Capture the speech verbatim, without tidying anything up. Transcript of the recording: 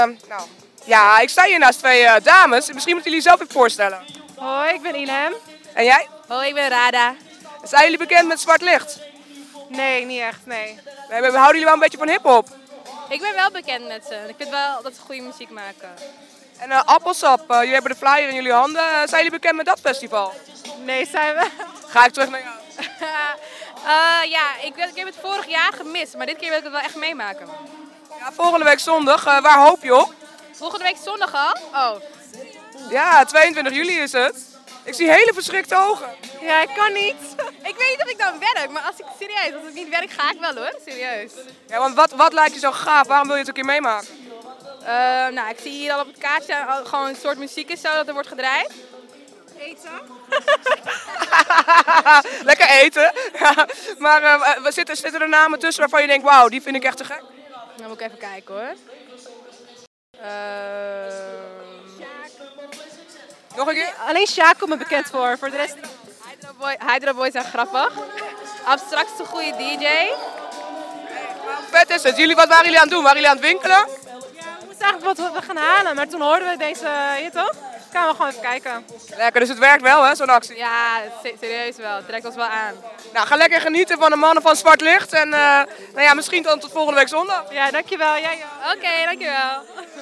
Nou, ja, ik sta hier naast twee uh, dames. Misschien moeten jullie zelf even voorstellen. Hoi, ik ben Ilham. En jij? Hoi, ik ben Rada. Zijn jullie bekend met Zwart Licht? Nee, niet echt, nee. Nee, maar houden jullie wel een beetje van hiphop? Ik ben wel bekend met ze. Ik vind wel dat ze goede muziek maken. En uh, Appelsap, uh, jullie hebben de flyer in jullie handen. Uh, zijn jullie bekend met dat festival? Nee, zijn we. Ga ik terug naar jou. uh, ja, ik, ik heb het vorig jaar gemist, maar dit keer wil ik het wel echt meemaken. Ja, volgende week zondag, uh, waar hoop je op? Volgende week zondag al? Oh. Ja, tweeëntwintig juli is het. Ik zie hele verschrikte ogen. Ja, ik kan niet. Ik weet niet of ik dan werk, maar als ik serieus, als ik niet werk, ga ik wel hoor, serieus. Ja, want wat, wat lijkt je zo gaaf? Waarom wil je het een keer meemaken? Uh, nou, ik zie hier al op het kaartje al gewoon een soort muziek is zo dat er wordt gedraaid. Eten. Lekker eten. Ja, maar uh, zitten, zitten er namen tussen waarvan je denkt, wauw, die vind ik echt te gek? Dan moet ik even kijken hoor. Uh... Nog een keer? Alleen Sjaak komt me bekend voor, voor de rest niet. Hydra, Boy, Hydra Boys zijn grappig. Abstract is een goede D J. Vet is het. Jullie, wat waren jullie aan het doen? Waren jullie aan het winkelen? Ja, we moesten eigenlijk wat we gaan halen, maar toen hoorden we deze hier toch? Dus gaan we gewoon even kijken. Lekker, dus het werkt wel hè, zo'n actie? Ja, serieus wel. Het trekt ons wel aan. Nou, ga lekker genieten van de mannen van Zwart Licht. En uh, nou ja, misschien dan tot volgende week zondag. Ja, dankjewel. Jij ook. Oké, okay, dankjewel.